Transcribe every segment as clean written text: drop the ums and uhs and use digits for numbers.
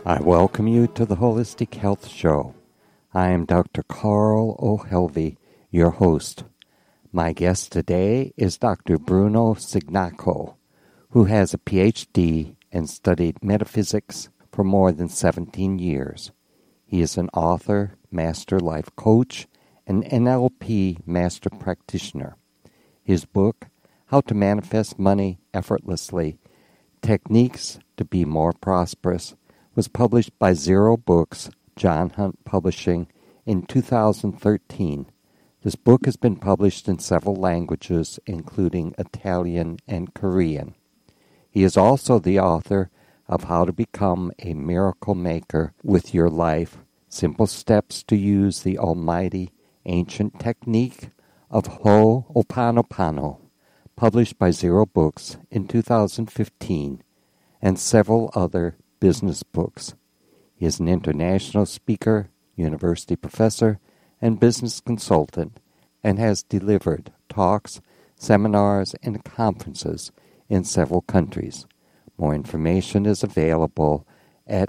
I welcome you to the Holistic Health Show. I am Dr. Carl O'Helvey, your host. My guest today is Dr. Bruno Signaco, who has a PhD and studied metaphysics for more than 17 years. He is an author, master life coach, and NLP master practitioner. His book, How to Manifest Money Effortlessly, Techniques to Be More Prosperous, was published by Zero Books, John Hunt Publishing, in 2013. This book has been published in several languages, including Italian and Korean. He is also the author of How to Become a Miracle Maker with Your Life, Simple Steps to Use the Almighty Ancient Technique of Ho'oponopono, published by Zero Books in 2015, and several other business books. He is an international speaker, university professor, and business consultant, and has delivered talks, seminars, and conferences in several countries. More information is available at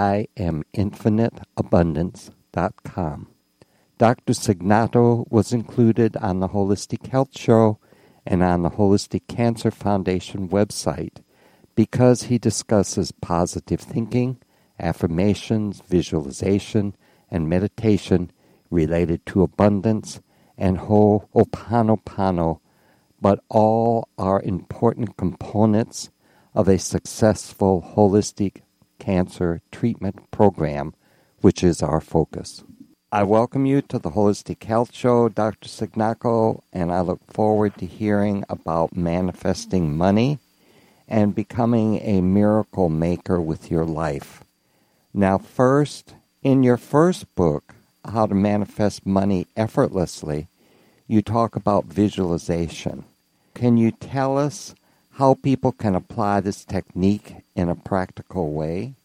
iaminfiniteabundance.com. Dr. Signaco was included on the Holistic Health Show and on the Holistic Cancer Foundation website because he discusses positive thinking, affirmations, visualization, and meditation related to abundance and Ho'oponopono, but all are important components of a successful holistic cancer treatment program, which is our focus. I welcome you to the Holistic Health Show, Dr. Signaco, and I look forward to hearing about manifesting money and becoming a miracle maker with your life. Now, first, in your first book, How to Manifest Money Effortlessly, you talk about visualization. Can you tell us how people can apply this technique in a practical way?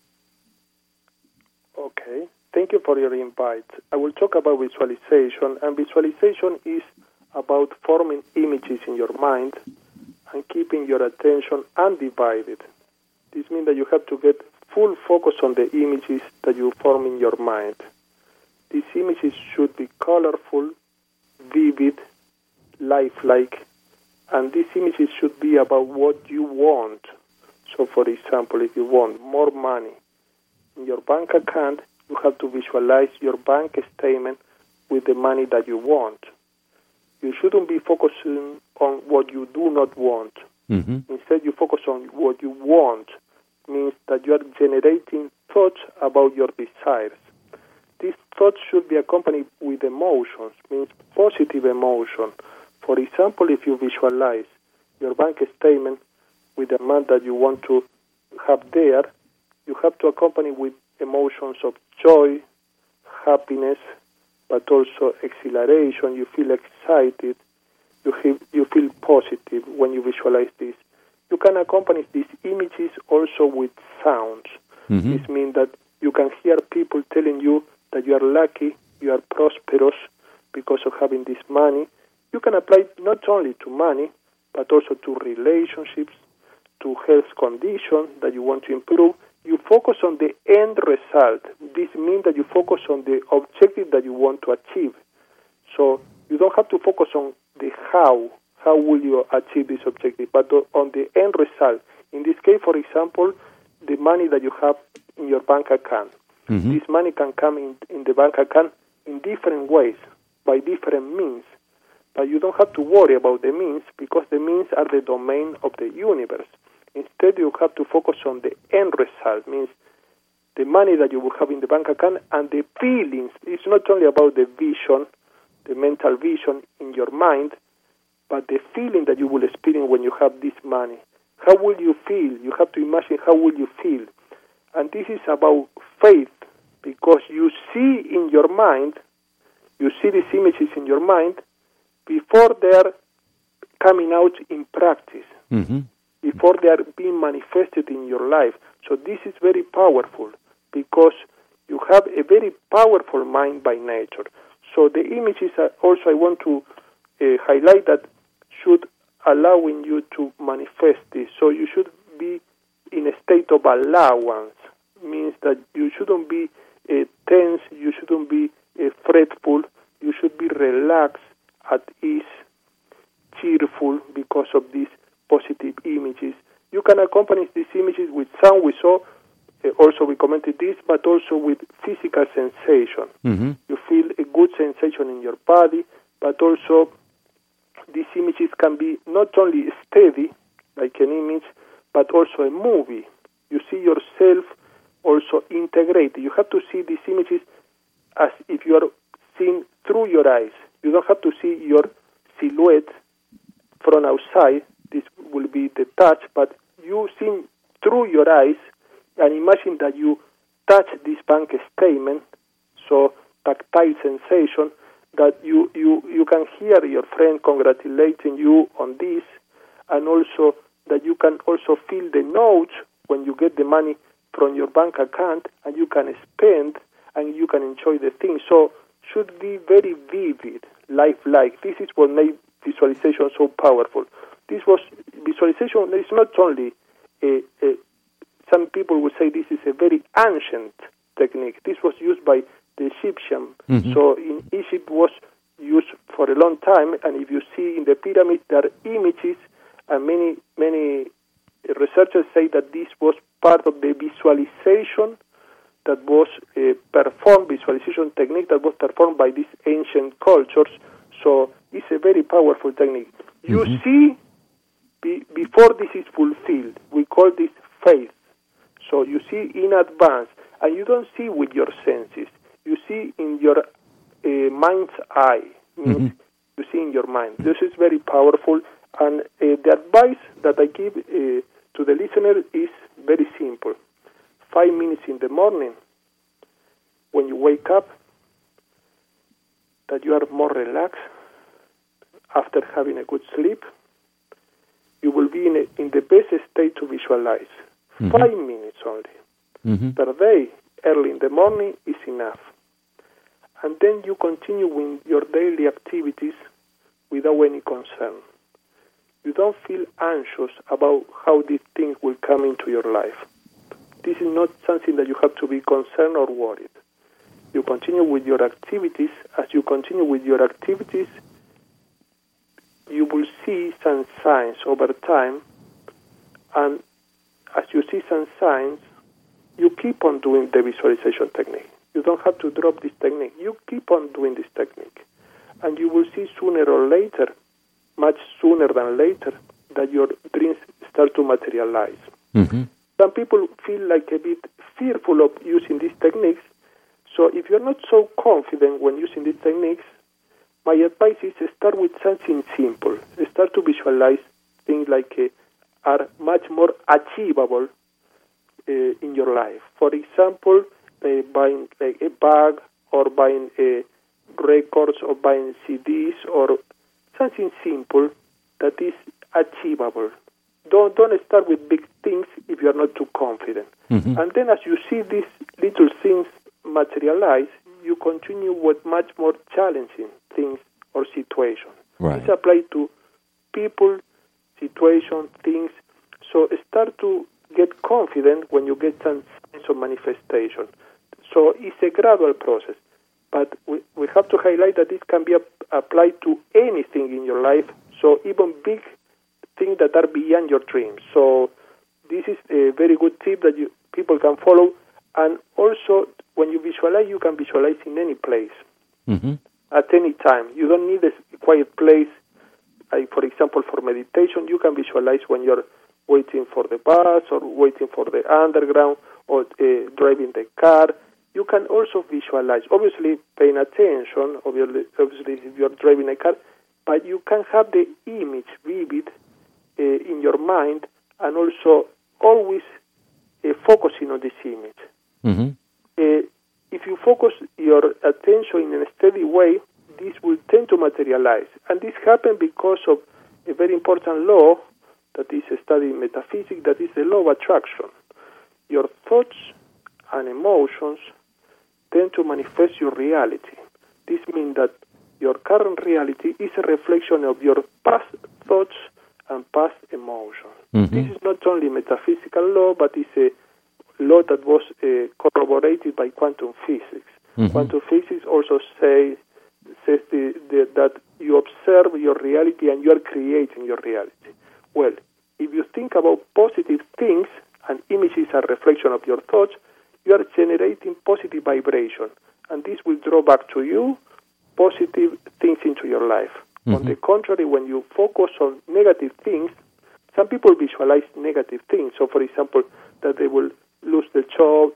Okay. Thank you for your invite. I will talk about visualization, and visualization is about forming images in your mind and keeping your attention undivided. This means that you have to get full focus on the images that you form in your mind. These images should be colorful, vivid, lifelike, and these images should be about what you want. So, for example, if you want more money in your bank account, you have to visualize your bank statement with the money that you want. You shouldn't be focusing on what you do not want. Mm-hmm. Instead, you focus on what you want. Means that you are generating thoughts about your desires. These thoughts should be accompanied with emotions, means positive emotion. For example, if you visualize your bank statement with the amount that you want to have there, you have to accompany with emotions of joy, happiness, but also exhilaration. You feel excited. You feel positive when you visualize this. You can accompany these images also with sounds. Mm-hmm. This means that you can hear people telling you that you are lucky, you are prosperous because of having this money. You can apply not only to money, but also to relationships, to health conditions that you want to improve. You focus on the end result. This means that you focus on the objective that you want to achieve. So you don't have to focus on the how. How will you achieve this objective? But on the end result. In this case, for example, the money that you have in your bank account. Mm-hmm. This money can come in the bank account in different ways, by different means. But you don't have to worry about the means because the means are the domain of the universe. Instead, you have to focus on the end result, means the money that you will have in the bank account and the feelings. It's not only about the vision, the mental vision in your mind, but the feeling that you will experience when you have this money. How will you feel? You have to imagine how will you feel. And this is about faith, because you see in your mind, you see these images in your mind before they are coming out in practice, Mm-hmm. before they are being manifested in your life. So this is very powerful because you have a very powerful mind by nature. So the images are also, I want to highlight that should allowing you to manifest this. So you should be in a state of allowance, means means that you shouldn't be tense, you shouldn't be fretful, you should be relaxed, at ease, cheerful because of these positive images. You can accompany these images with sound. We saw, also we commented this, but also with physical sensation. Mm-hmm. You feel a good sensation in your body, but also these images can be not only steady, like an image, but also a movie. You see yourself also integrated. You have to see these images as if you are seeing through your eyes. You don't have to see your silhouette from outside. This will be the touch, but you see through your eyes and imagine that you touch this bank statement, so tactile sensation, that you can hear your friend congratulating you on this, and also that you can also feel the notes when you get the money from your bank account, and you can spend and you can enjoy the things. So should be very vivid, lifelike. This is what made visualization so powerful. This was visualization. It's not only some people would say this is a very ancient technique. This was used by the Egyptian. Mm-hmm. So in Egypt was used for a long time, and if you see in the pyramids, there are images, and many researchers say that this was part of the visualization that was performed, visualization technique that was performed by these ancient cultures. So it's a very powerful technique. You see, before this is fulfilled, we call this faith. So you see in advance, and you don't see with your senses. You see in your mind's eye, means you see in your mind. This is very powerful, and the advice that I give to the listener is very simple. 5 minutes in the morning, when you wake up, that you are more relaxed after having a good sleep, you will be in the best state to visualize. 5 minutes only per day, early in the morning, is enough. And then you continue with your daily activities without any concern. You don't feel anxious about how these things will come into your life. This is not something that you have to be concerned or worried. You continue with your activities. As you continue with your activities, you will see some signs over time, and as you see some signs, you keep on doing the visualization technique. You don't have to drop this technique. You keep on doing this technique, and you will see sooner or later, much sooner than later, that your dreams start to materialize. Some people feel like a bit fearful of using these techniques, so if you're not so confident when using these techniques, my advice is to start with something simple. Start to visualize things like are much more achievable in your life. For example, buying a bag, or buying records, or buying CDs, or something simple that is achievable. Don't start with big things if you are not too confident. And then as you see these little things materialize, you continue with much more challenging things or situations. Right. This applies to people, situation, things. So start to get confident when you get some sense of manifestation. So it's a gradual process, but we have to highlight that this can be applied to anything in your life, so even big things that are beyond your dreams. So this is a very good tip that people can follow. And also, when you visualize, you can visualize in any place, at any time. You don't need a quiet place. Like, for example, for meditation, you can visualize when you're waiting for the bus, or waiting for the underground, or driving the car. You can also visualize, obviously paying attention, obviously if you're driving a car, but you can have the image vivid in your mind, and also always focusing on this image. If you focus your attention in a steady way, this will tend to materialize. And this happens because of a very important law that is studied in metaphysics, that is the law of attraction. Your thoughts and emotions tend to manifest your reality. This means that your current reality is a reflection of your past thoughts and past emotions. This is not only a metaphysical law, but it's a law that was corroborated by quantum physics. Mm-hmm. Quantum physics also says that you observe your reality and you are creating your reality. Well, if you think about positive things, and images are a reflection of your thoughts, you are generating positive vibration, and this will draw back to you positive things into your life. Mm-hmm. On the contrary, when you focus on negative things, some people visualize negative things. So, for example, that they will lose their job,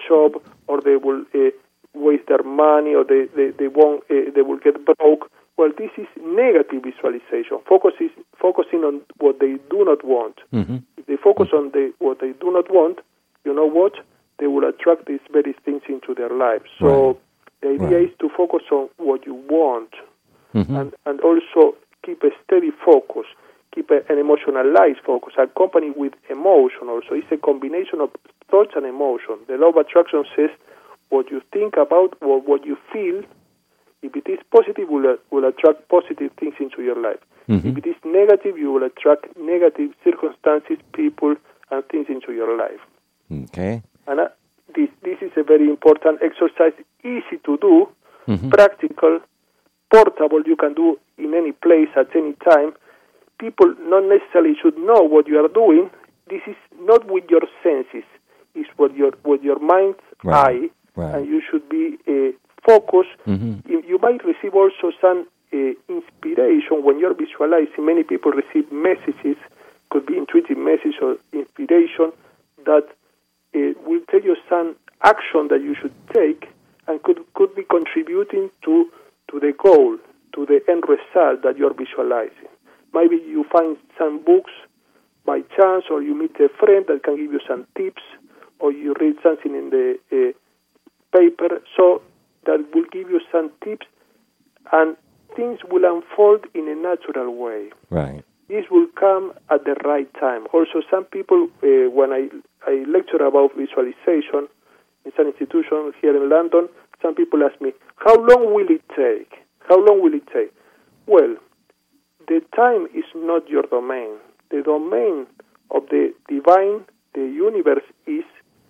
or they will waste their money, or they will get broke. Well, this is negative visualization. Focusing on what they do not want. Mm-hmm. If they focus on what they do not want, you know what? They will attract these very things into their lives. So the idea is to focus on what you want, and also keep a steady focus, keep an emotionalized focus, accompanied with emotion also. It's a combination of thoughts and emotion. The law of attraction says what you think about, or what you feel, if it is positive, will attract positive things into your life. Mm-hmm. If it is negative, you will attract negative circumstances, people, and things into your life. Okay. And this is a very important exercise, easy to do, practical, portable, you can do in any place at any time. People not necessarily should know what you are doing. This is not with your senses. It's with your mind's eye, and you should be focused. Mm-hmm. You might receive also some inspiration when you're visualizing. Many people receive messages, could be intuitive message or inspiration, that will tell you some action that you should take, and could be contributing to the goal, to the end result that you're visualizing. Maybe you find some books by chance, or you meet a friend that can give you some tips, or you read something in the paper, so that will give you some tips, and things will unfold in a natural way. Right. This will come at the right time. Also, some people, when I lecture about visualization in some institution here in London, some people ask me, how long will it take? How long will it take? Well, the time is not your domain. The domain of the divine, the universe, is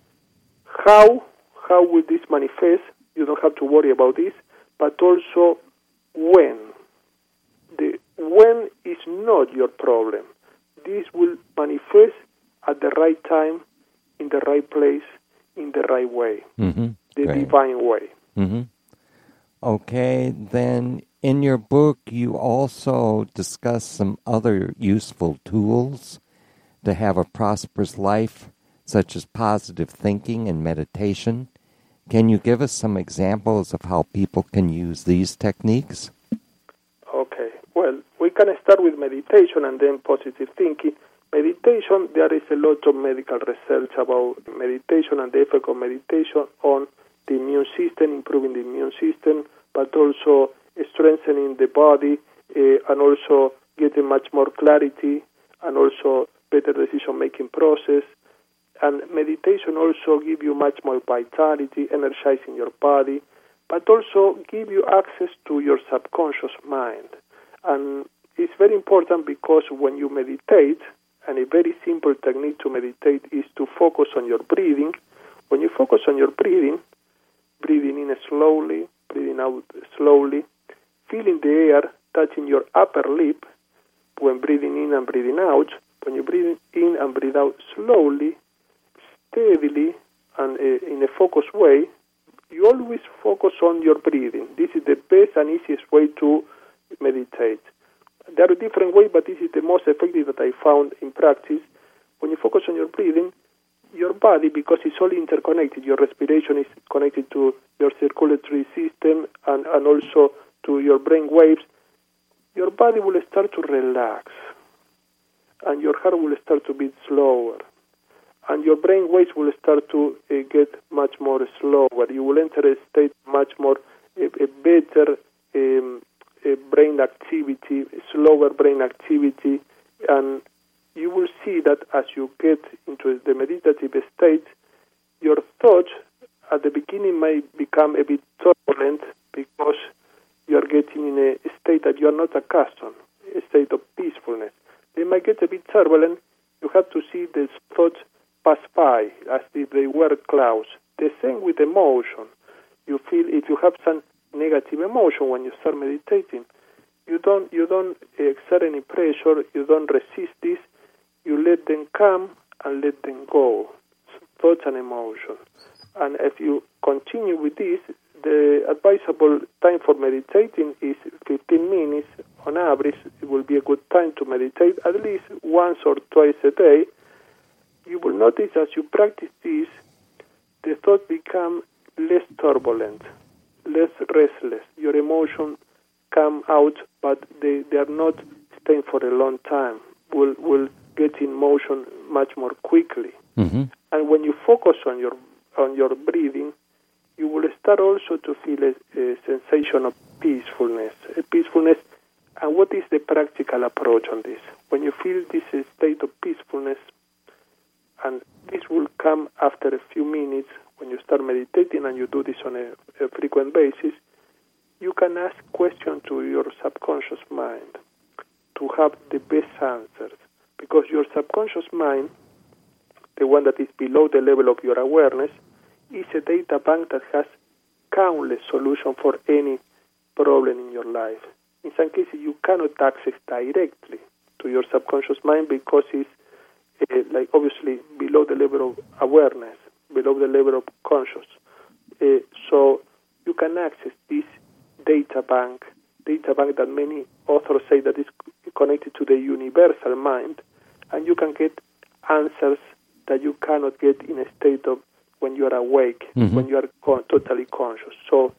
how will this manifest. You don't have to worry about this, but also when. The when is not your problem. This will manifest at the right time, in the right place, in the right way, the divine way. Mm-hmm. Okay, then in your book you also discuss some other useful tools to have a prosperous life, such as positive thinking and meditation. Can you give us some examples of how people can use these techniques? Okay, well, we can start with meditation and then positive thinking. Meditation, there is a lot of medical research about meditation and the effect of meditation on the immune system, improving the immune system, but also strengthening the body, and also getting much more clarity, and also better decision-making process. And meditation also give you much more vitality, energizing your body, but also give you access to your subconscious mind. And it's very important because when you meditate, and a very simple technique to meditate is to focus on your breathing. When you focus on your breathing in slowly, breathing out slowly, feeling the air touching your upper lip when breathing in and breathing out. When you breathe in and breathe out slowly, steadily, and in a focused way, you always focus on your breathing. This is the best and easiest way to meditate. There are different ways, but this is the most effective that I found in practice. When you focus on your breathing, your body, because it's all interconnected, your respiration is connected to your circulatory system and also to your brain waves, your body will start to relax, and your heart will start to beat slower, and your brain waves will start to get much more slower. You will enter a state much more, a better brain activity, slower brain activity, and you will see that as you get into the meditative state, your thoughts at the beginning may become a bit turbulent because you are getting in a state that you are not accustomed, a state of peacefulness. They might get a bit turbulent. You have to see the thoughts pass by as if they were clouds. The same with emotion. You feel if you have some negative emotion when you start meditating, you don't exert any pressure, you don't resist this, you let them come and let them go. Thoughts and emotion. And if you continue with this, the advisable time for meditating is 15 minutes on average. It will be a good time to meditate at least once or twice a day. You will notice as you practice this, the thoughts become less turbulent, less restless. Your emotions come out, but they are not staying for a long time. Will get in motion much more quickly. Mm-hmm. And when you focus on your breathing, you will start also to feel a sensation of peacefulness. And what is the practical approach on this? When you feel this state of peacefulness, and this will come after a few minutes when you start meditating and you do this on a frequent basis, you can ask questions to your subconscious mind to have the best answers. Because your subconscious mind, the one that is below the level of your awareness, is a data bank that has countless solutions for any problem in your life. In some cases, you cannot access directly to your subconscious mind because it's obviously below the level of awareness, below the level of conscious. So you can access this data bank that many authors say that is connected to the universal mind, and you can get answers that you cannot get in a state of when you are awake, mm-hmm. when you are totally conscious. So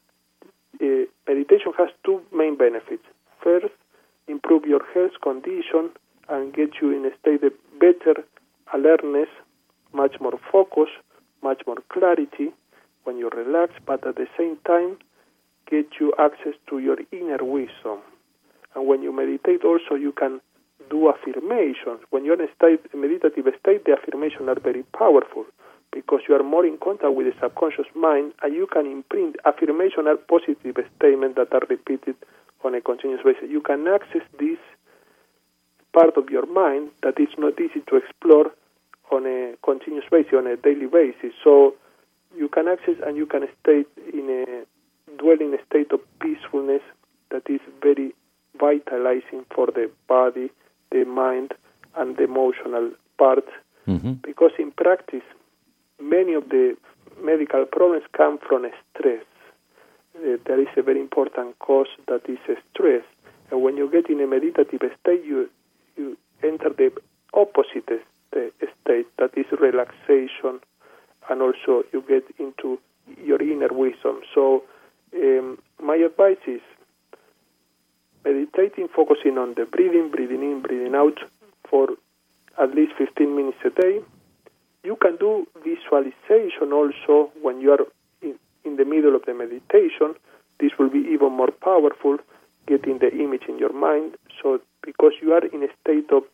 meditation has two main benefits. First, improve your health condition and get you in a state of better alertness, much more focus, much more clarity when you relax, but at the same time get you access to your inner wisdom. And when you meditate also you can do affirmations. When you're in a meditative state, the affirmations are very powerful because you are more in contact with the subconscious mind, and you can imprint affirmations are positive statements that are repeated on a continuous basis. You can access this part of your mind that is not easy to explore on a continuous basis, on a daily basis. So you can access and you can dwell in a state of peacefulness that is very vitalizing for the body, the mind, and the emotional part. Mm-hmm. Because in practice, many of the medical problems come from stress. There is a very important cause that is stress. And when you get in a meditative state, you enter the opposite state, that is relaxation, and also you get into your inner wisdom. So my advice is meditating, focusing on the breathing in, breathing out for at least 15 minutes a day. You can do visualization also when you are in the middle of the meditation. This will be even more powerful, getting the image in your mind. So because you are in a state of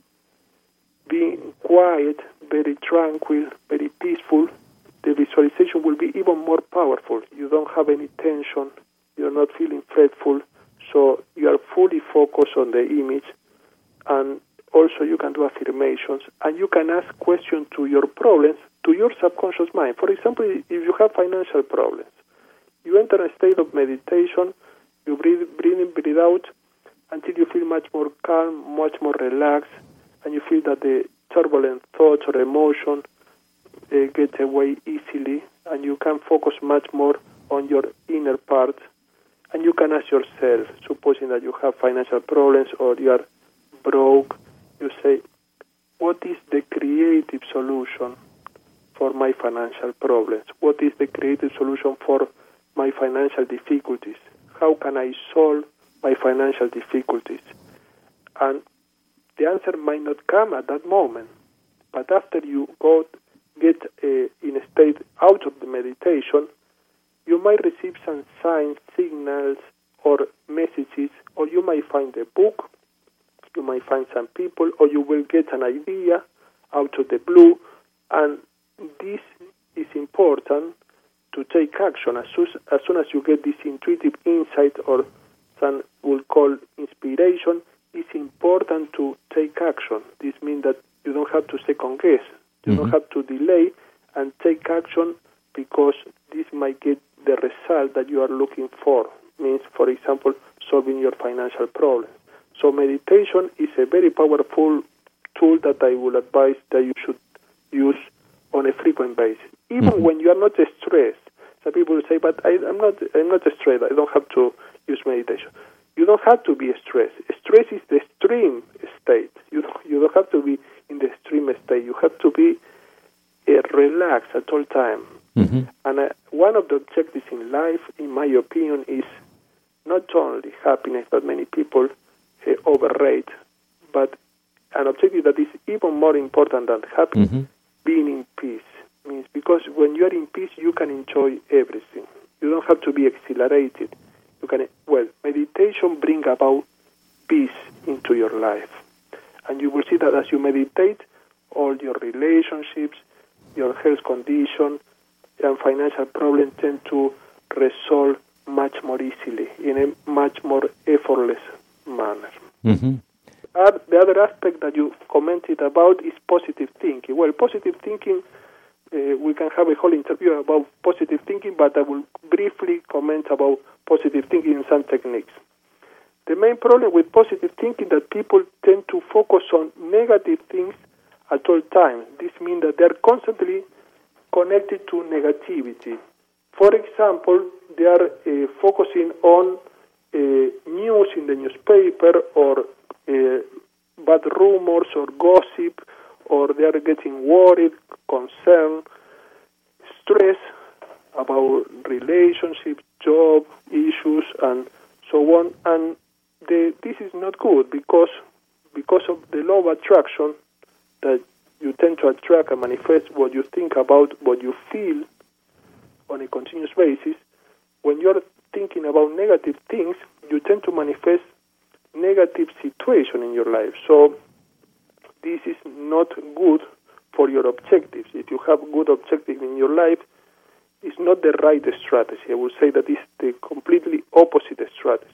being quiet, very tranquil, very peaceful, the visualization will be even more powerful. You don't have any tension. You're not feeling fretful. So you are fully focused on the image. And also you can do affirmations. And you can ask questions to your problems, to your subconscious mind. For example, if you have financial problems, you enter a state of meditation, you breathe in, breathe out, until you feel much more calm, much more relaxed, and you feel that the turbulent thoughts or emotion get away easily, and you can focus much more on your inner part. And you can ask yourself, supposing that you have financial problems or you are broke, you say, what is the creative solution for my financial problems? What is the creative solution for my financial difficulties? How can I solve my financial difficulties? And the answer might not come at that moment, but after you get in a state out of the meditation, you might receive some signs, signals, or messages, or you might find a book, you might find some people, or you will get an idea out of the blue, and this is important to take action. As soon as you get this intuitive insight, or some will call inspiration, it's important to take action. This means that you don't have to second guess. You don't have to delay and take action because this might get the result that you are looking for. Means, for example, solving your financial problems. So meditation is a very powerful tool that I would advise that you should use on a frequent basis, even when you are not stressed. Some people say, "But I'm not stressed. I don't have to use meditation." You don't have to be stressed. Stress is the extreme state. You don't have to be in the extreme state. You have to be relaxed at all time. And one of the objectives in life, in my opinion, is not only happiness that many people overrate, but an objective that is even more important than happiness, being in peace. Means because when you are in peace, you can enjoy everything. You don't have to be exhilarated. You can, meditation brings about peace into your life. And you will see that as you meditate, all your relationships, your health condition, and financial problems tend to resolve much more easily, in a much more effortless manner. The other aspect that you commented about is positive thinking. Well, positive thinking, we can have a whole interview about positive thinking, but I will briefly comment about positive thinking and some techniques. The main problem with positive thinking is that people tend to focus on negative things at all times. This means that they're constantly connected to negativity. For example, they are focusing on news in the newspaper or bad rumors or gossip, or they are getting worried, concerned, stressed about relationships, job issues, and so on. And this is not good because of the law of attraction, that you tend to attract and manifest what you think about, what you feel on a continuous basis. When you're thinking about negative things, you tend to manifest negative situation in your life. So this is not good for your objectives. If you have good objectives in your life, it's not the right strategy. I would say that it's the completely opposite strategy.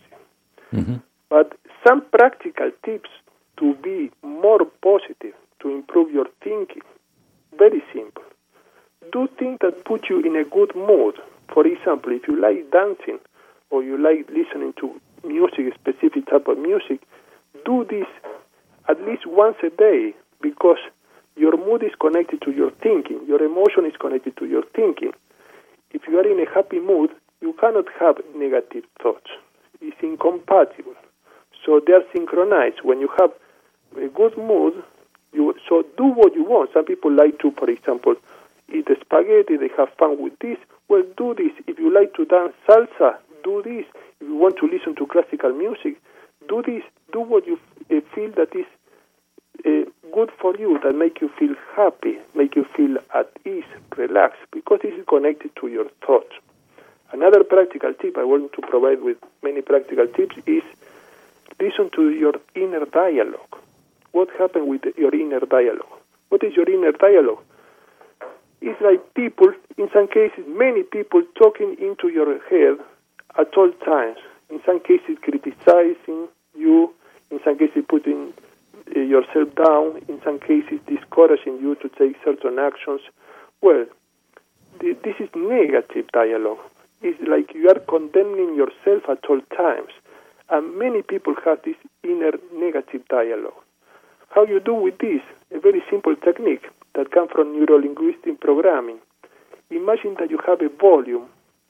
But some practical tips to be more positive, to improve your thinking, very simple. Do things that put you in a good mood. For example, if you like dancing or you like listening to music, a specific type of music, do this at least once a day, because your mood is connected to your thinking. Your emotion is connected to your thinking. If you are in a happy mood, you cannot have negative thoughts. It's incompatible. So they are synchronized. When you have a good mood, so do what you want. Some people like to, for example, eat spaghetti, they have fun with this. Well, do this. If you like to dance salsa, do this. If you want to listen to classical music, do this. Do what you feel that is good for you, that make you feel happy, make you feel at ease, relaxed, because this is connected to your thoughts. Another practical tip I want to provide with many practical tips is listen to your inner dialogue. What happened with your inner dialogue? What is your inner dialogue? It's like people, in some cases, many people talking into your head at all times. In some cases, criticizing you. In some cases, putting yourself down. In some cases, discouraging you to take certain actions. Well, this is negative dialogue. It's like you are condemning yourself at all times. And many people have this inner negative dialogue. How you do with this? A very simple technique that comes from neuro-linguistic programming. Imagine that you have a volume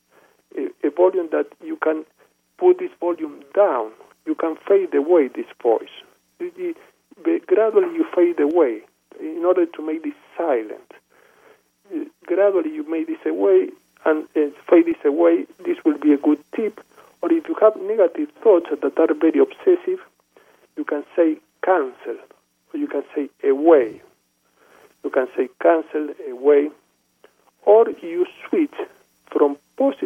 that you can put this volume down. You can fade away this voice. Gradually you fade away in order to make this silent. Gradually you make this away and fade this away. This will be a good tip. Or if you have negative thoughts that are very obsessive, you can say cancel, or you can say away. You can say cancel, away, or you switch from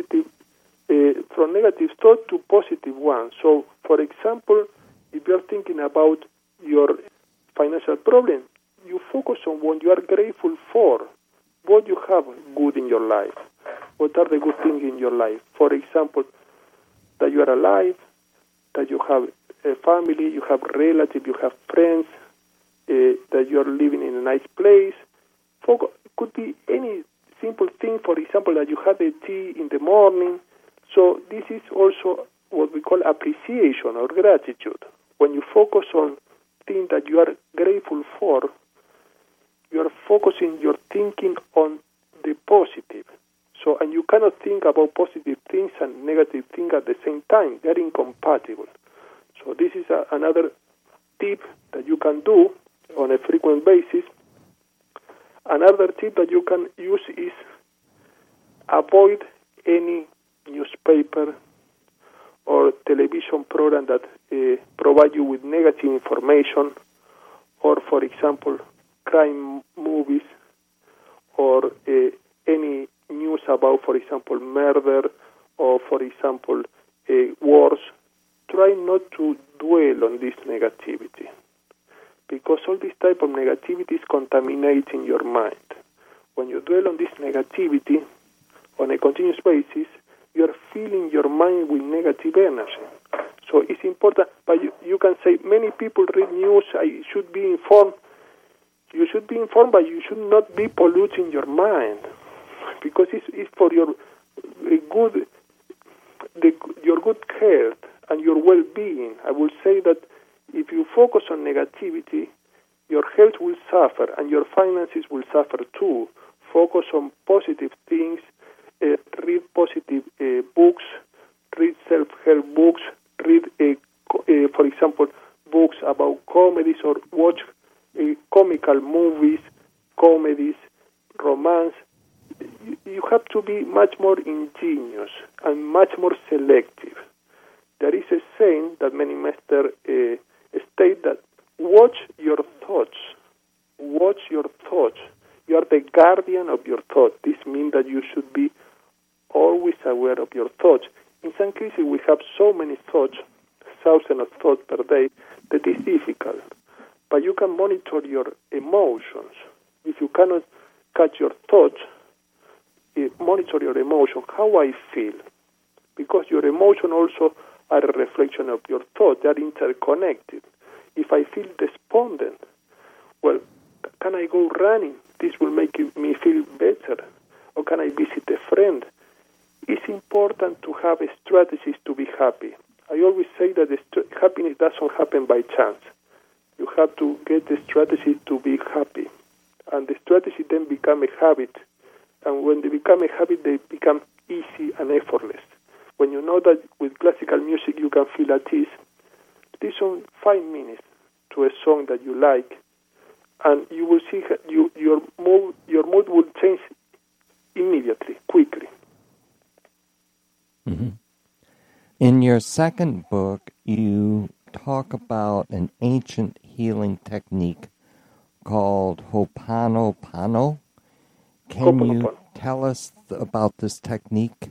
negative thought to positive one. So, for example, if you are thinking about your financial problem, you focus on what you are grateful for, what you have good in your life, what are the good things in your life. For example, that you are alive, that you have a family, you have relatives, you have friends, that you are living in a nice place. Could be any simple thing, for example, that you have the tea in the morning. So this is also what we call appreciation or gratitude. When you focus on things that you are grateful for, you are focusing your thinking on the positive. So, and you cannot think about positive things and negative things at the same time. They are incompatible. So this is another tip that you can do on a frequent basis. Another tip that you can use is avoid any newspaper or television program that provide you with negative information, or, for example, crime movies, or any news about, for example, murder, or, for example, wars. Try not to dwell on this negativity, because all this type of negativity is contaminating your mind. When you dwell on this negativity on a continuous basis, you are filling your mind with negative energy. So it's important, but you can say, many people read news, I should be informed. You should be informed, but you should not be polluting your mind, because it's for your good health and your well-being. I will say that if you focus on negativity, your health will suffer and your finances will suffer too. Focus on positive things, read positive books, read self-help books, read, for example, books about comedies, or watch comical movies, comedies, romance. You have to be much more ingenious and much more selective. There is a saying that many masters state that watch your thoughts. Watch your thoughts. You are the guardian of your thoughts. This means that you should be always aware of your thoughts. In some cases, we have so many thoughts, thousands of thoughts per day, that is difficult. But you can monitor your emotions. If you cannot catch your thoughts, monitor your emotion, how I feel. Because your emotion also are a reflection of your thought. They are interconnected. If I feel despondent, well, can I go running? This will make me feel better. Or can I visit a friend? It's important to have strategies to be happy. I always say that happiness doesn't happen by chance. You have to get the strategy to be happy. And the strategy then become a habit. And when they become a habit, they become easy and effortless. When you know that with classical music you can feel at ease, listen 5 minutes to a song that you like, and you will see your mood will change immediately, quickly. Mm-hmm. In your second book, you talk about an ancient healing technique called Ho'oponopono. Can you tell us about this technique?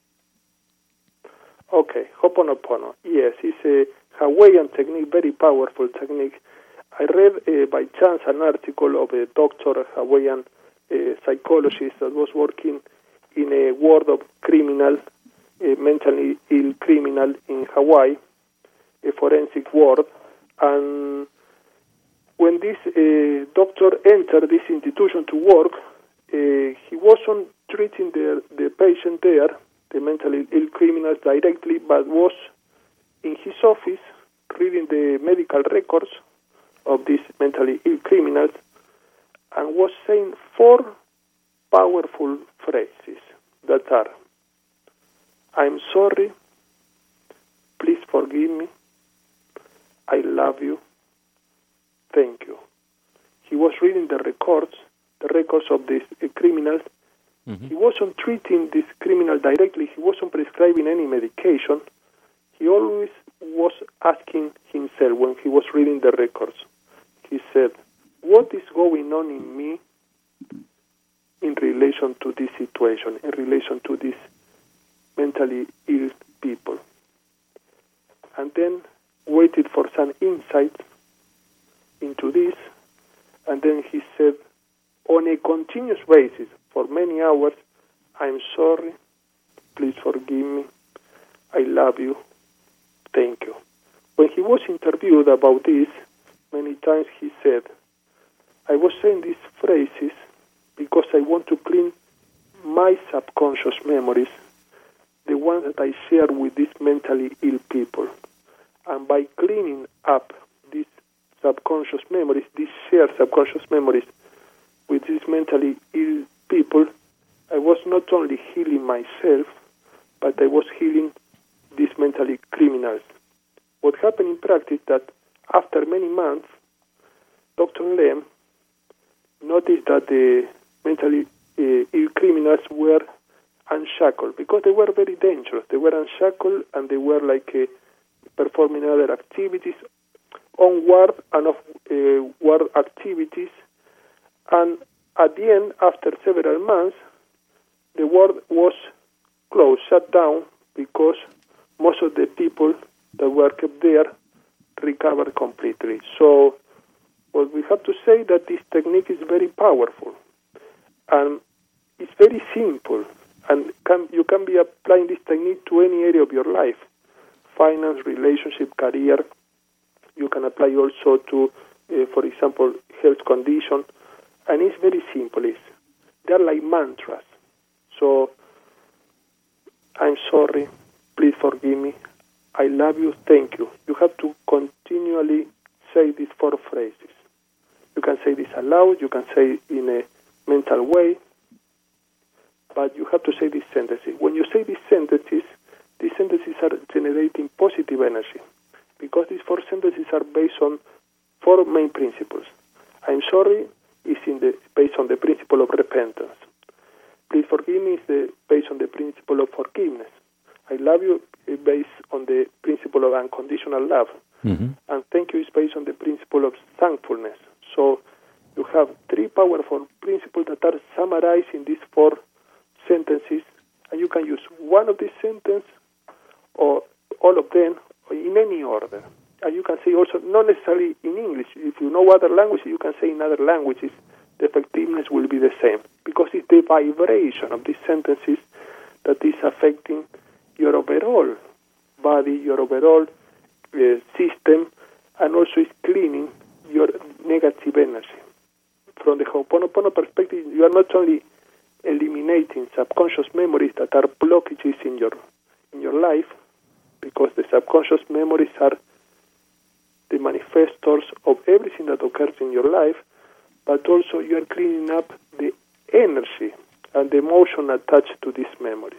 Okay, Ho'oponopono. Yes, it's a Hawaiian technique, very powerful technique. I read by chance an article of a doctor, a Hawaiian psychologist that was working in a ward of criminal, mentally ill criminal in Hawaii, a forensic ward. And when this doctor entered this institution to work, he wasn't treating the patient there, the mentally ill criminals directly, but was in his office reading the medical records of these mentally ill criminals, and was saying 4 powerful phrases that are, I'm sorry, please forgive me, I love you, thank you. He was reading the records of these criminals. Mm-hmm. He wasn't treating this criminal directly. He wasn't prescribing any medication. He always was asking himself when he was reading the records. He said, what is going on in me in relation to this situation, in relation to these mentally ill people? And then waited for some insight into this, and then he said, on a continuous basis, for many hours, I'm sorry, please forgive me, I love you, thank you. When he was interviewed about this, many times he said, I was saying these phrases because I want to clean my subconscious memories, the ones that I share with these mentally ill people. And by cleaning up these subconscious memories, these shared subconscious memories with these mentally ill people, I was not only healing myself, but I was healing these mentally criminals. What happened in practice that after many months, Dr. Lem noticed that the mentally ill criminals were unshackled because they were very dangerous. They were unshackled and they were performing other activities, onward and offward activities. And at the end, after several months, the ward was closed, shut down, because most of the people that were kept there recovered completely. So what we have to say that this technique is very powerful and it's very simple, and you can be applying this technique to any area of your life, finance, relationship, career. You can apply also to, for example, health condition, and it's very simple. They're like mantras. So, I'm sorry, please forgive me, I love you, thank you. You have to continually say these 4 phrases. You can say this aloud, you can say it in a mental way, but you have to say these sentences. When you say these sentences are generating positive energy, because these 4 sentences are based on 4 main principles. I'm sorry is based on the principle of repentance. Please forgive me is based on the principle of forgiveness. I love you is based on the principle of unconditional love. Mm-hmm. And thank you is based on the principle of thankfulness. So you have 3 powerful principles that are summarized in these 4 sentences, and you can use one of these sentences or all of them in any order. And you can say also, not necessarily in English. If you know other languages, you can say in other languages. The effectiveness will be the same, because it's the vibration of these sentences that is affecting your overall body, your overall system, and also is cleaning your negative energy. From the Ho'oponopono perspective, you are not only eliminating subconscious memories that are blockages in your life, because the subconscious memories are the manifestors of everything that occurs in your life, but also you are cleaning up the energy and the emotion attached to these memories.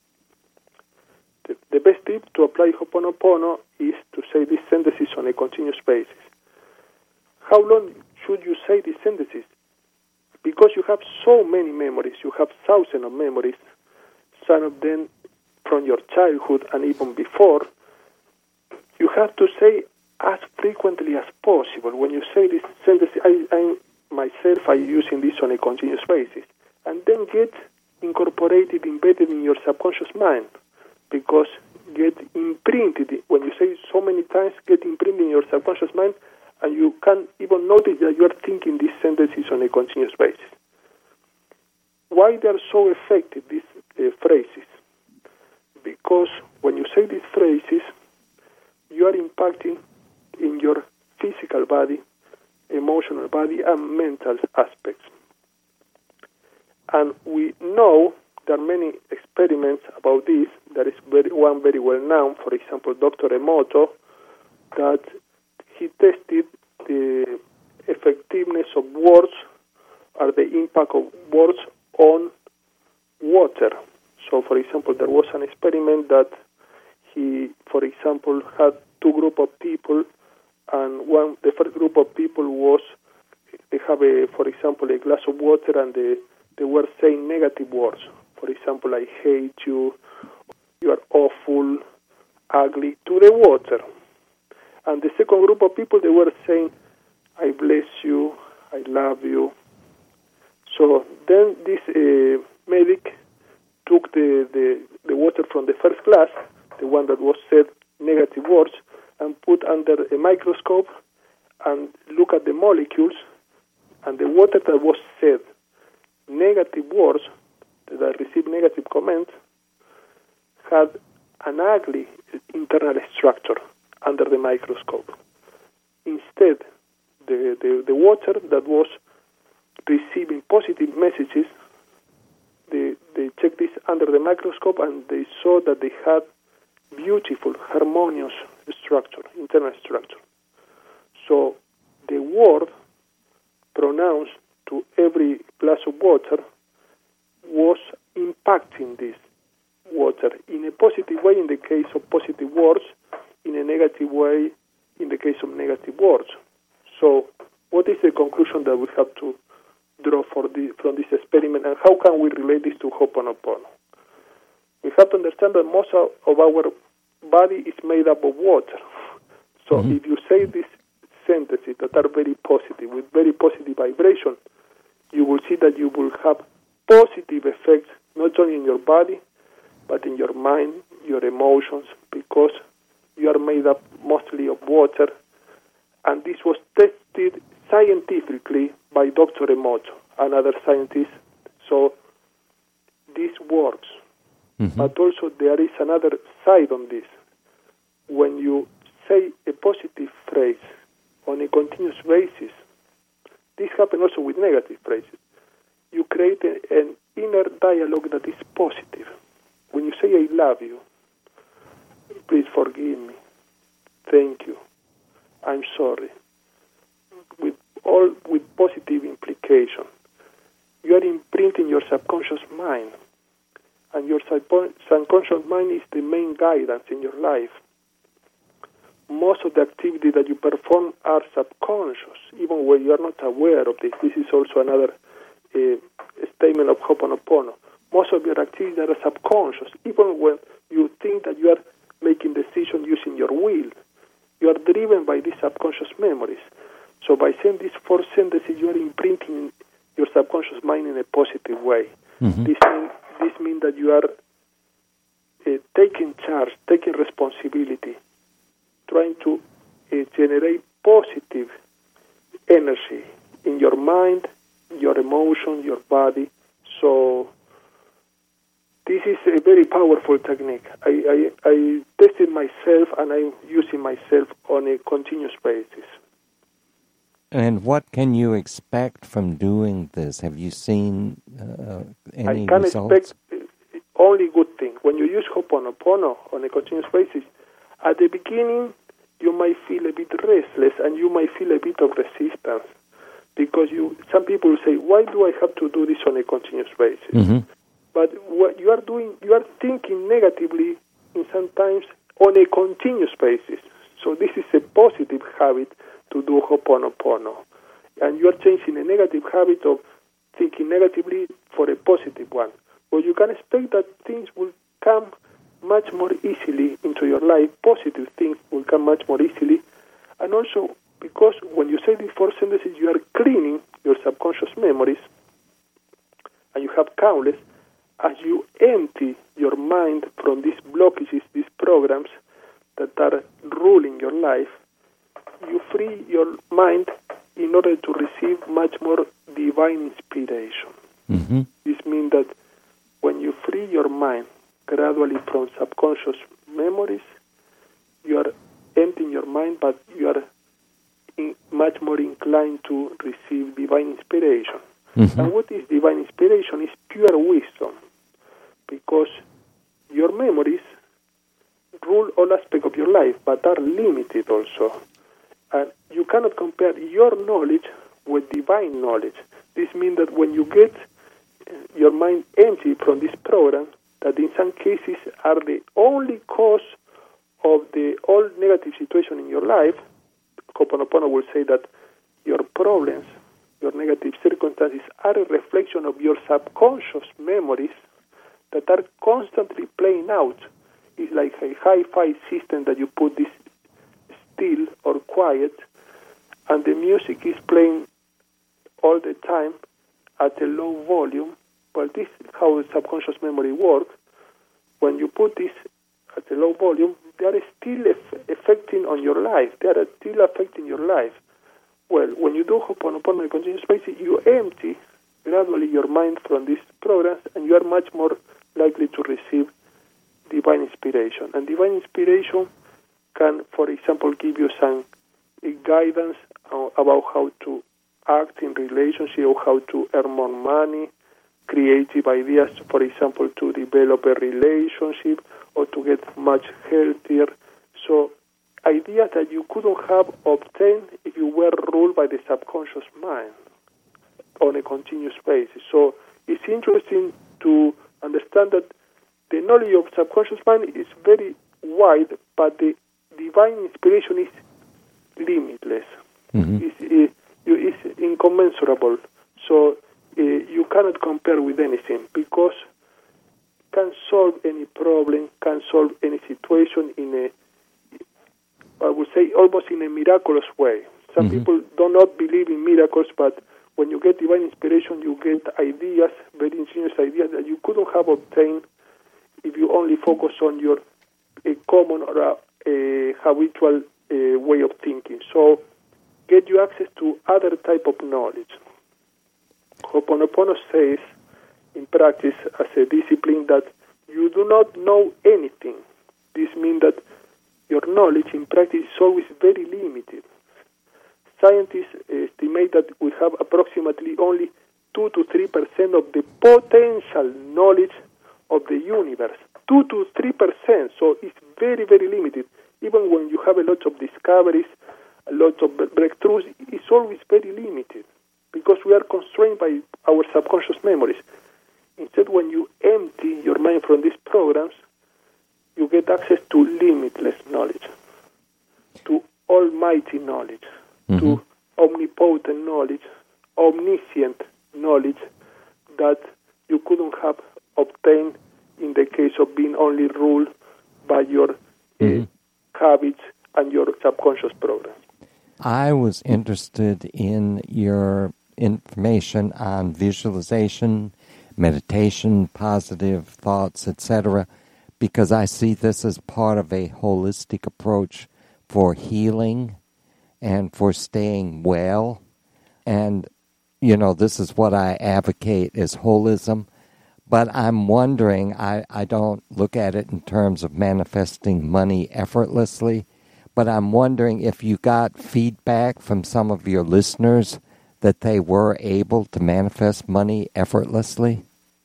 The best tip to apply Ho'oponopono is to say these sentences on a continuous basis. How long should you say these sentences? Because you have so many memories, you have thousands of memories, some of them from your childhood and even before, you have to say as frequently as possible. When you say this sentence, I'm using this on a continuous basis, and then get incorporated, embedded in your subconscious mind, because get imprinted, when you say so many times, get imprinted in your subconscious mind, and you can't even notice that you are thinking these sentences on a continuous basis. Why they are so effective, these phrases? Because when you say these phrases, you are impacting in your physical body, emotional body, and mental aspects. And we know there are many experiments about this. There is one very well known, for example, Dr. Emoto, that he tested the effectiveness of words or the impact of words on water. So, for example, there was an experiment that he, for example, had 2 groups of people, and the first group of people was, they have, for example, a glass of water, and they were saying negative words. For example, I hate you, you are awful, ugly, to the water. And the second group of people, they were saying, I bless you, I love you. So then this medic took the water from the first glass, the one that was said negative words, and put under a microscope and look at the molecules, and the water that was said negative words, that received negative comments, had an ugly internal structure under the microscope. Instead, the water that was receiving positive messages, the they checked this under the microscope, and they saw that they had beautiful, harmonious structure, internal structure. So the word pronounced to every glass of water was impacting this water in a positive way in the case of positive words, in a negative way in the case of negative words. So what is the conclusion that we have to draw from this experiment, and how can we relate this to Ho'oponopono? We have to understand that most of our body is made up of water. So if you say these sentences that are very positive, with very positive vibration, you will see that you will have positive effects not only in your body, but in your mind, your emotions, because you are made up mostly of water. And this was tested scientifically by Dr. Emoto and other scientists. So this works. But also there is another side on this. When you say a positive phrase on a continuous basis, this happens also with negative phrases. You create an inner dialogue that is positive. When you say, I love you, please forgive me, thank you, I'm sorry, with positive implication, you are imprinting your subconscious mind. And your subconscious mind is the main guidance in your life. Most of the activity that you perform are subconscious, even when you are not aware of this. This is also another statement of Ho'oponopono. Most of your activities are subconscious, even when you think that you are making decisions using your will. You are driven by these subconscious memories. So by saying these 4 sentences, you are imprinting your subconscious mind in a positive way. This means that you are taking charge, taking responsibility, trying to generate positive energy in your mind, your emotion, your body. So this is a very powerful technique. I tested myself, and I'm using myself on a continuous basis. And what can you expect from doing this? Have you seen any results? I can results? expect only good things. When you use Ho'oponopono on a continuous basis, at the beginning you might feel a bit restless and you might feel a bit of resistance, because some people say, why do I have to do this on a continuous basis? But what you are doing, you are thinking negatively in sometimes on a continuous basis. So this is a positive habit to do Ho'oponopono. And you are changing a negative habit of thinking negatively for a positive one. Well, you can expect that things will come much more easily into your life. Positive things will come much more easily. And also, because when you say these 4 sentences, you are cleaning your subconscious memories, and you have countless. As you empty your mind from these blockages, these programs that are ruling your life, you free your mind in order to receive much more divine inspiration. This means that when you free your mind gradually from subconscious memories, you are emptying your mind, but you are much more inclined to receive divine inspiration. And what is divine inspiration? Is pure wisdom, because your memories rule all aspects of your life, but are limited also. And you cannot compare your knowledge with divine knowledge. This means that when you get your mind empty from this program, that in some cases are the only cause of the all negative situation in your life, Ho'oponopono will say that your problems, your negative circumstances are a reflection of your subconscious memories that are constantly playing out. It's like a hi-fi system that you put this still or quiet, and the music is playing all the time at a low volume. Well, this is how subconscious memory works. When you put this at a low volume, they are still affecting on your life. They are still affecting your life. Well, when you do Ho'oponopono on a continuous basis, you empty gradually your mind from these programs, and you are much more likely to receive divine inspiration. And divine inspiration can, for example, give you some guidance about how to act in relationship, or how to earn more money, creative ideas, for example, to develop a relationship or to get much healthier. So ideas that you couldn't have obtained if you were ruled by the subconscious mind on a continuous basis. So it's interesting to understand that the knowledge of subconscious mind is very wide, but the divine inspiration is limitless. It's incommensurable. So you cannot compare with anything, because can solve any problem, can solve any situation in a, I would say, almost in a miraculous way. Some people do not believe in miracles, but when you get divine inspiration, you get ideas, very ingenious ideas that you couldn't have obtained if you only focus on your common or habitual way of thinking. So get you access to other type of knowledge. Ho'oponopono says in practice as a discipline that you do not know anything. This means that your knowledge in practice is always very limited. Scientists estimate that we have approximately only 2 to 3% of the potential knowledge of the universe. 2 to 3%, so it's very, very limited. Even when you have a lot of discoveries, a lot of breakthroughs, it's always very limited because we are constrained by our subconscious memories. Instead, when you empty your mind from these programs, you get access to limitless knowledge, to almighty knowledge, to omnipotent knowledge, omniscient knowledge that you couldn't have obtained in the case of being only ruled by your habits and your subconscious programs. I was interested in your information on visualization, meditation, positive thoughts, etc., because I see this as part of a holistic approach for healing and for staying well. And, you know, this is what I advocate as holism. But I'm wondering, I don't look at it in terms of manifesting money effortlessly, but I'm wondering if you got feedback from some of your listeners that they were able to manifest money effortlessly?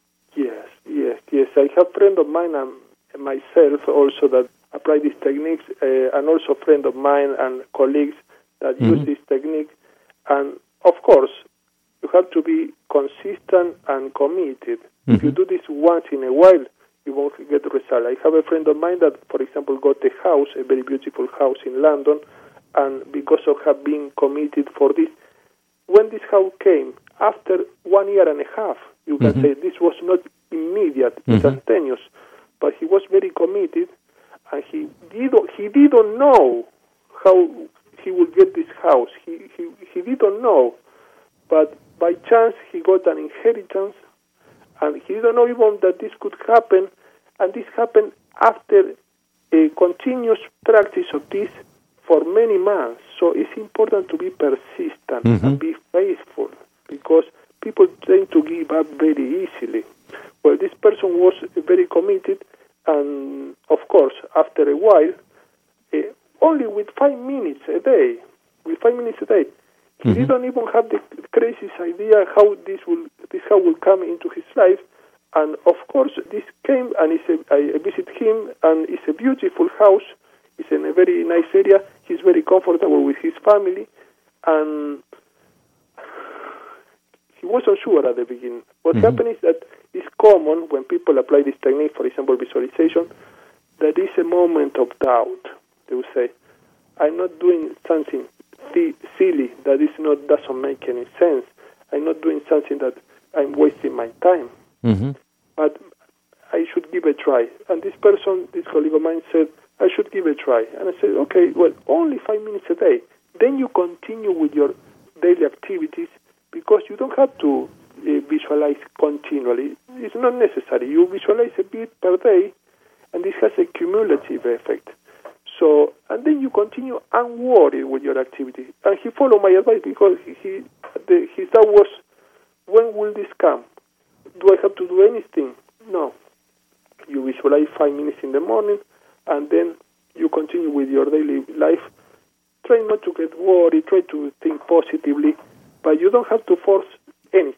Yes. I have a friend of mine and myself also that apply these techniques, and also a friend of mine and colleagues that use this technique. And, of course, you have to be consistent and committed. If you do this once in a while, you won't get the result. I have a friend of mine that, for example, got a house, a very beautiful house in London, and because of her being committed for this, when this house came, after 1 year and a half, you can say this was not immediate, instantaneous, but he was very committed, and he didn't know how he would get this house. He didn't know, but by chance he got an inheritance, and he didn't know even that this could happen, and this happened after a continuous practice of this for many months. So it's important to be persistent and be faithful, because people tend to give up very easily. Well, this person was very committed, and of course, after a while, only with 5 minutes a day, he didn't even have the craziest idea how this house will come into his life. And of course, this came, and I visit him, and it's a beautiful house. It's in a very nice area. He's very comfortable with his family, and he wasn't sure at the beginning. What happened is that it's common when people apply this technique, for example, visualization, that is a moment of doubt. They will say, I'm not doing something silly that doesn't make any sense. I'm not doing something that I'm wasting my time. But I should give a try. And this colleague of mine said, I should give a try. And I said, okay, well, only 5 minutes a day. Then you continue with your daily activities, because you don't have to visualize continually. It's not necessary. You visualize a bit per day, and this has a cumulative effect. So, and then you continue unworried with your activity. And he followed my advice, because his thought was, when will this come? Do I have to do anything? No. You visualize 5 minutes in the morning, and then you continue with your daily life. Try not to get worried, try to think positively, but you don't have to force anything.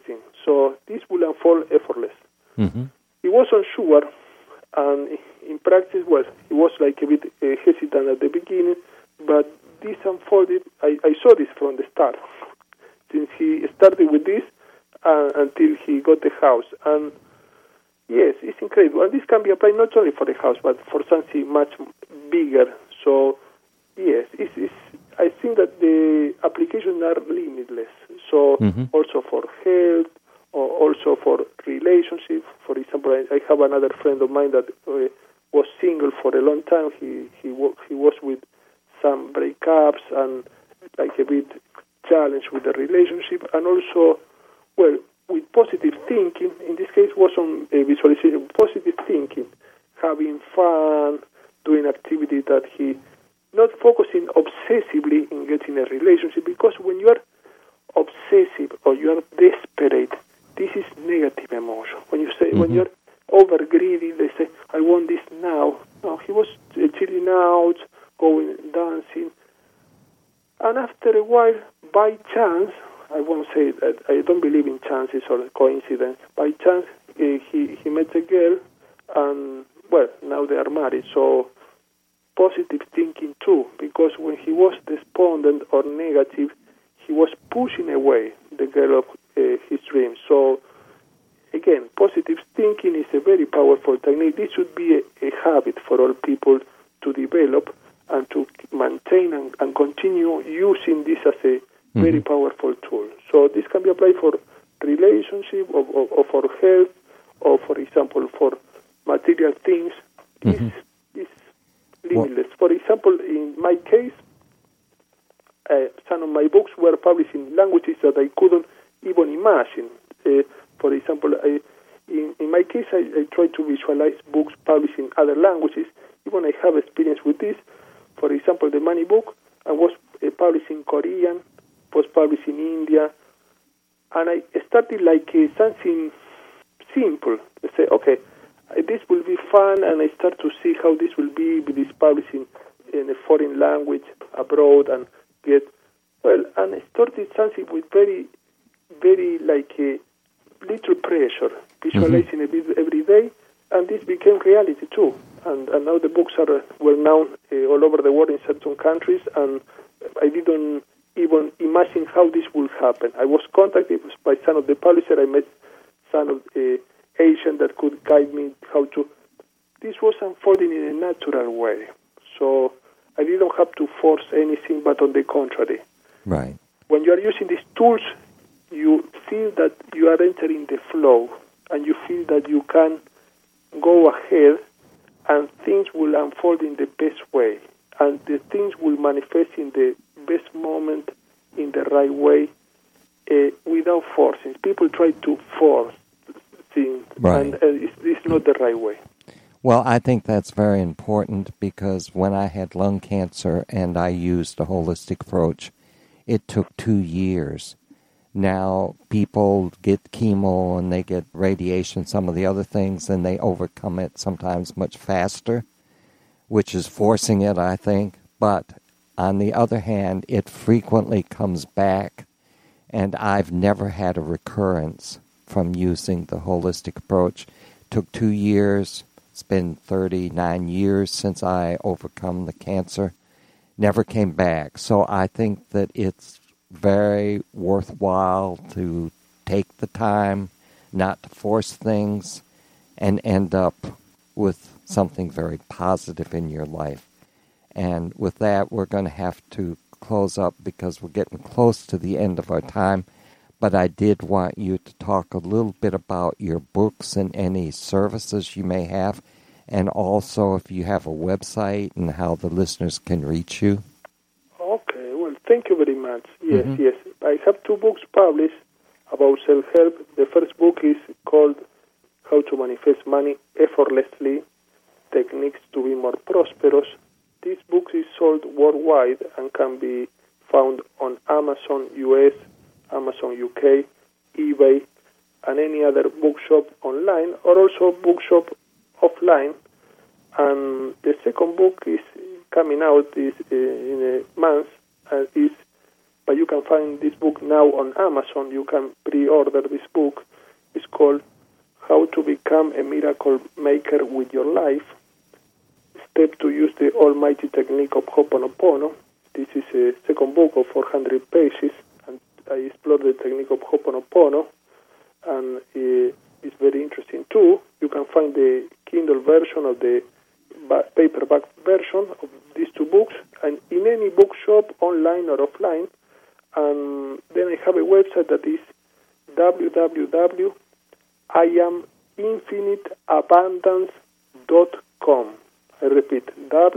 So this will unfold effortless. Mm-hmm. He wasn't sure, and in practice, well, he was like a bit hesitant at the beginning, but this unfolded. I saw this from the start, since he started with this until he got the house. And yes, it's incredible. And this can be applied not only for the house, but for something much bigger. So, yes, I think that the applications are limitless. So, also for health, or also for relationships. For example, I have another friend of mine that was single for a long time. He was with some breakups and like a bit challenged with the relationship, and also, well, with positive thinking. In this case, was on visualization. Positive thinking, having fun, doing activity that he not focusing obsessively in getting a relationship, because when you are obsessive or you are desperate, this is negative emotion. When you say when you're over greedy, they say, "I want this now." No, he was chilling out, going dancing, and after a while, by chance, I won't say that I don't believe in chances or coincidence. By chance, he met a girl, and well, now they are married. So positive thinking too, because when he was despondent or negative, he was pushing away the girl of his dreams. So again, positive thinking is a very powerful technique. This should be a habit for all people to develop and to maintain and continue using this as a very powerful tool. So this can be applied for relationship or for health, or for example for material things. It's limitless. For example, in my case, some of my books were published in languages that I couldn't even imagine. For example, in my case, I try to visualize books published in other languages. Even I have experience with this. For example, the Money book was published in Korean, was published in India, and I started like something simple. I say, okay, this will be fun, and I start to see how this will be with this publishing in a foreign language abroad, and get well. And I started something with very, very like little pressure, visualizing a bit every day, and this became reality too. And now the books are well known all over the world in certain countries, and I didn't even imagine how this would happen. I was contacted by some of the publishers. I met some of the agents that could guide me how to. This was unfolding in a natural way, so I didn't have to force anything, but on the contrary. Right. When you are using these tools, you feel that you are entering the flow, and you feel that you can go ahead, and things will unfold in the best way, and the things will manifest in the best moment, in the right way, without forcing. People try to force things, right. And it's not the right way. Well, I think that's very important, because when I had lung cancer and I used a holistic approach, it took 2 years. Now people get chemo and they get radiation, some of the other things, and they overcome it sometimes much faster, which is forcing it, I think. But on the other hand, it frequently comes back, and I've never had a recurrence from using the holistic approach. It took 2 years. It's been 39 years since I overcome the cancer. Never came back. So I think that it's very worthwhile to take the time, not to force things, and end up with something very positive in your life. And with that, we're going to have to close up because we're getting close to the end of our time. But I did want you to talk a little bit about your books and any services you may have, and also if you have a website and how the listeners can reach you. Okay, well, thank you very much. Yes. I have 2 books published about self-help. The first book is called How to Manifest Money Effortlessly, Techniques to Be More Prosperous. This book is sold worldwide and can be found on Amazon US, Amazon UK, eBay, and any other bookshop online, or also bookshop offline. And the second book is coming out in a month, and is but you can find this book now on Amazon. You can pre-order this book. It's called How to Become a Miracle Maker with Your Life. Step to use the almighty technique of Ho'oponopono. This is a second book of 400 pages, and I explore the technique of Ho'oponopono, and it's very interesting too. You can find the Kindle version of the paperback version of these two books, and in any bookshop, online or offline. And then I have a website that is www.iaminfiniteabundance.com. I repeat,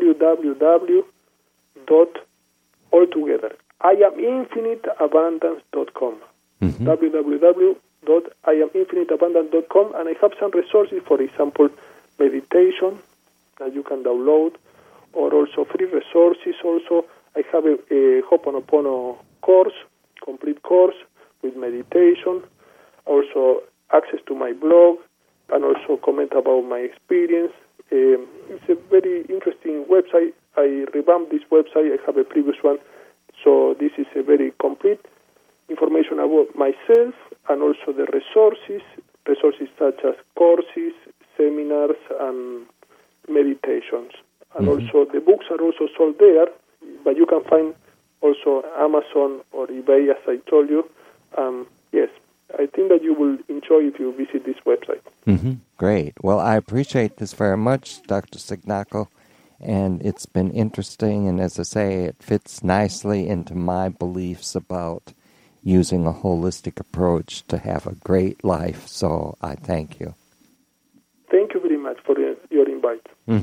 www.iaminfiniteabundance.com. www.iaminfiniteabundance.com, and I have some resources, for example, meditation that you can download, or also free resources. Also, I have a Ho'oponopono course, complete course with meditation, also access to my blog, and also comment about my experience. It's a very interesting website. I revamped this website. I have a previous one, so this is a very complete information about myself, and also the resources such as courses, seminars, and meditations. And also the books are also sold there, but you can find also Amazon or eBay, as I told you. Yes, I think that you will enjoy if you visit this website. Great. Well, I appreciate this very much, Dr. Signaco, and it's been interesting, and as I say, it fits nicely into my beliefs about using a holistic approach to have a great life, so I thank you. Thank you very much for your invite.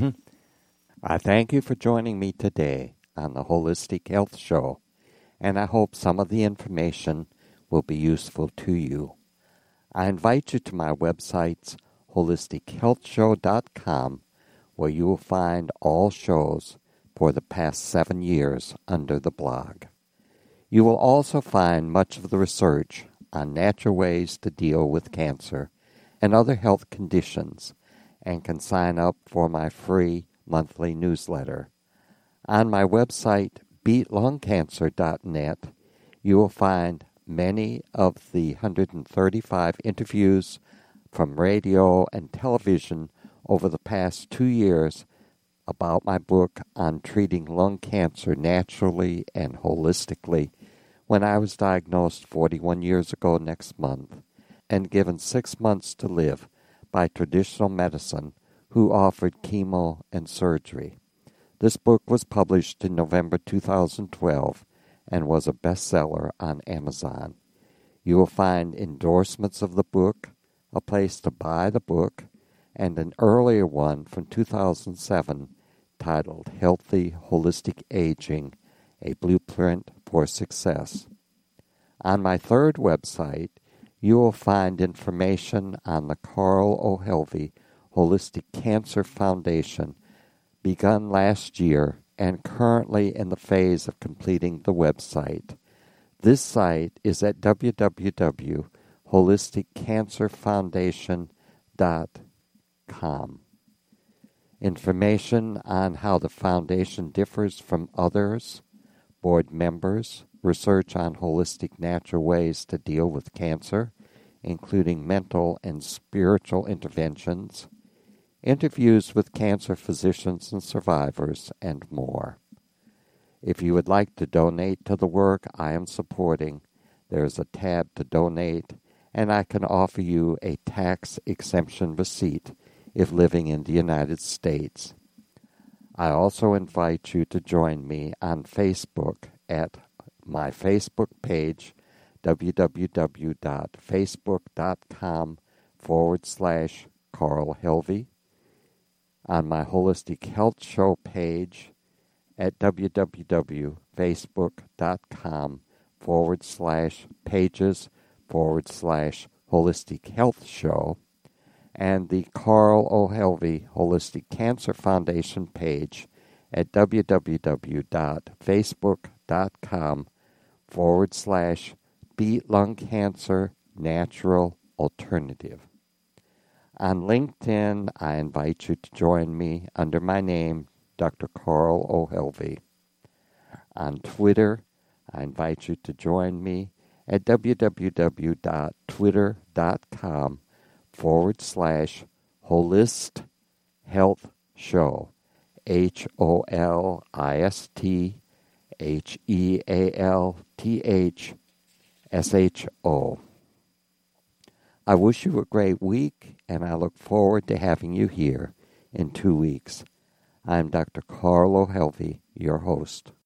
I thank you for joining me today on the Holistic Health Show, and I hope some of the information will be useful to you. I invite you to my websites, holistichealthshow.com, where you will find all shows for the past 7 years under the blog. You will also find much of the research on natural ways to deal with cancer and other health conditions, and can sign up for my free monthly newsletter. On my website, beatlungcancer.net, you will find many of the 135 interviews from radio and television over the past 2 years about my book on treating lung cancer naturally and holistically when I was diagnosed 41 years ago next month and given 6 months to live by traditional medicine who offered chemo and surgery. This book was published in November 2012 and was a bestseller on Amazon. You will find endorsements of the book, a place to buy the book, and an earlier one from 2007 titled Healthy Holistic Aging, A Blueprint for Success. On my third website, you will find information on the Carl O. Helvey Holistic Cancer Foundation, begun last year and currently in the phase of completing the website. This site is at www.holisticcancerfoundation.com. Information on how the foundation differs from others, board members, research on holistic natural ways to deal with cancer, including mental and spiritual interventions, interviews with cancer physicians and survivors, and more. If you would like to donate to the work I am supporting, there is a tab to donate, and I can offer you a tax exemption receipt if living in the United States. I also invite you to join me on Facebook at my Facebook page, www.facebook.com/Carl Helvey, on my Holistic Health Show page at www.facebook.com/pages/Holistic Health Show, and the Carl O. Helvey Holistic Cancer Foundation page at www.facebook.com/Beat Lung Cancer Natural Alternative. On LinkedIn, I invite you to join me under my name, Dr. Carl O. Helvey. On Twitter, I invite you to join me at www.twitter.com/Holist Health Show. HOListHealthShow. I wish you a great week, and I look forward to having you here in 2 weeks. I'm Dr. Carl O'Helvey, your host.